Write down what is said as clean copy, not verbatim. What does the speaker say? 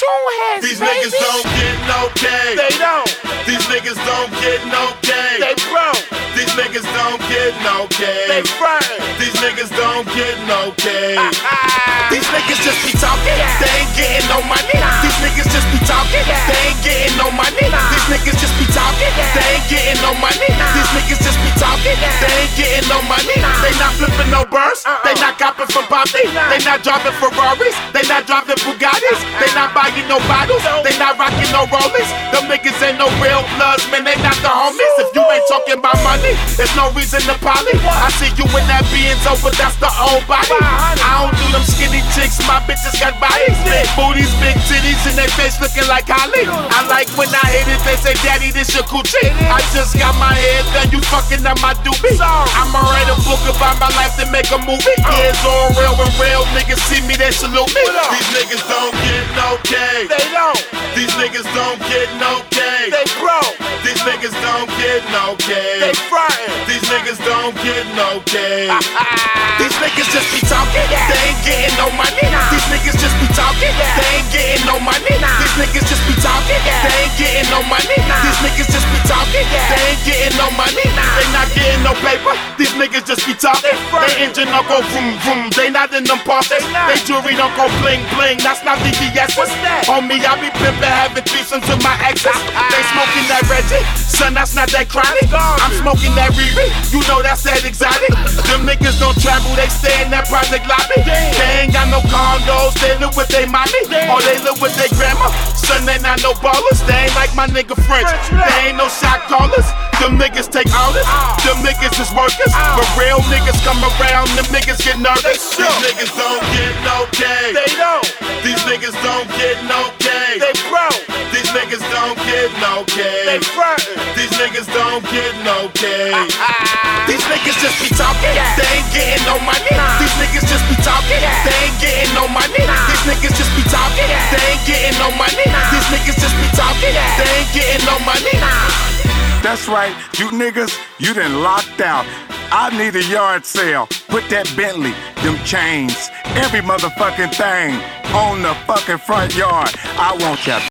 Stoneheads, These baby. niggas don't get no pay. They don't. These niggas don't get no pay. They broke. These niggas don't get no pay. They frontin'. These niggas don't get no pay. These niggas just be talking. They ain't getting no money. These niggas just be talking. They ain't getting no money. These niggas just be talking. They ain't getting no money. These niggas just be talking. They ain't getting no money. They not flipping no bursts. They not copping from Poppy. They not driving Ferraris. They not driving Bugattis. They not buying no bottles. They not rocking no Rollers. Them niggas ain't no real bloods, man. They not the homies. If you ain't talking about money, there's no reason to poly. I see you in that Benzo, but that's the old body. I don't do them skinny chicks. My bitches got bodies, big booties, big titties, and they face looking like Holly. I like when I hit it, they say, Daddy, this your coochie. I just got my head done, you fucking up my doobie. I'ma write a book about my life to make a movie. Yeah, it's all real when real niggas see me, they salute me. These niggas don't get no pay. They don't. These niggas don't get no pay. They broke. These niggas don't get no pay. They frontin'. These niggas don't get no pay. These niggas just be talking. They ain't getting no money. These niggas just be talking. They ain't getting no money. These niggas just be talking. They ain't getting no money. These niggas just be talking. They ain't getting no money. They not getting no paper. These niggas just be talking. They engine don't go vroom vroom. They not in them parties. They jewelry don't go bling bling. That's not VVS. What's that? Homie, I be pimpin', having threesomes with my exes. They smoking that Reggie. Son, that's not that chronic. I'm smoking that Riri. You know that's that exotic. Them niggas don't travel. They stay in that project lobby. They ain't got no condos. They live with their mommy. Or they live with their grandma. Son, they not no ballers. They ain't like my nigga French. They ain't no shot callers. Them niggas take orders. Them niggas is workers. But real niggas come around. Them niggas get nervous. These niggas don't get no pay. They don't. These niggas don't get no pay. They broke. These niggas don't get no They pay. frontin'. These niggas don't get no pay. These niggas just be talking. They ain't getting no money. These niggas just be talking. They ain't getting no money. These niggas just be talking. They ain't getting no money. These niggas just be talking. They ain't getting no money. That's right, you niggas, you done locked out. I need a yard sale. Put that Bentley, them chains, every motherfucking thing on the fucking front yard. I want ya.